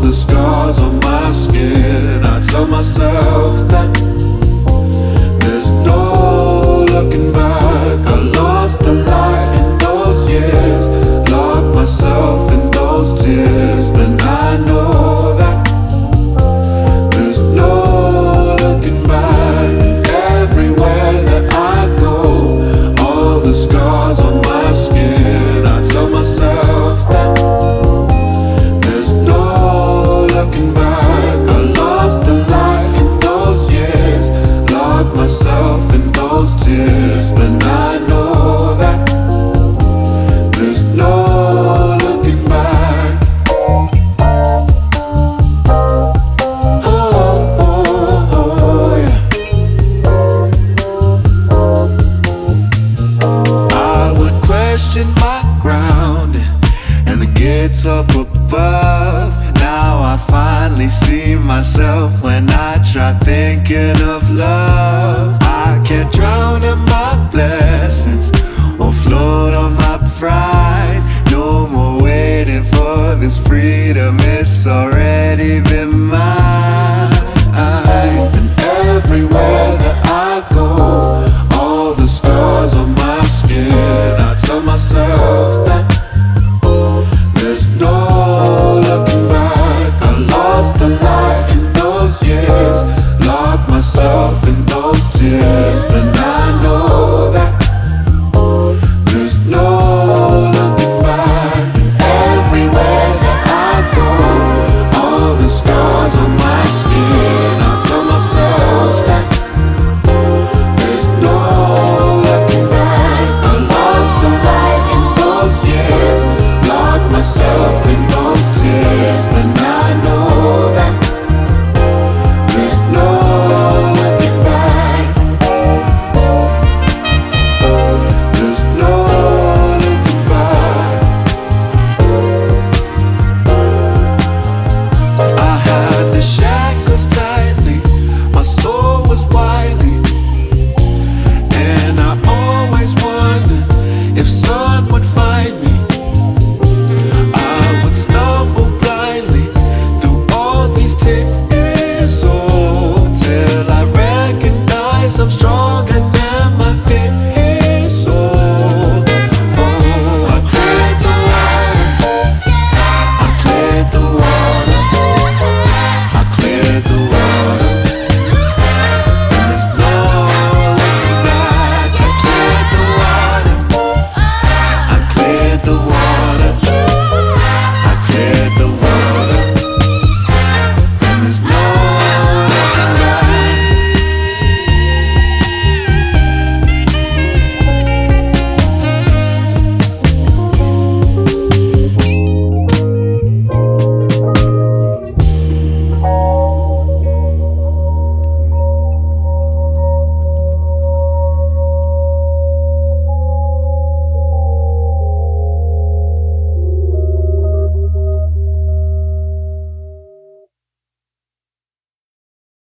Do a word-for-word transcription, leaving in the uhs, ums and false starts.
the scars on my skin. I tell myself that there's no looking back. I lost the light in those years, locked myself in those tears. But I know that there's no looking back. Everywhere that I go, all the scars on my skin. I tell myself that there's no looking back. I lost the light in those years, locked myself in those tears. But I know that there's no looking back. Oh, oh, oh, yeah. I would question my grounding and the gates up above. Now I finally see myself when I try thinking of love. I can't drown in my blessings or float on my pride. No more waiting for this freedom, it's already been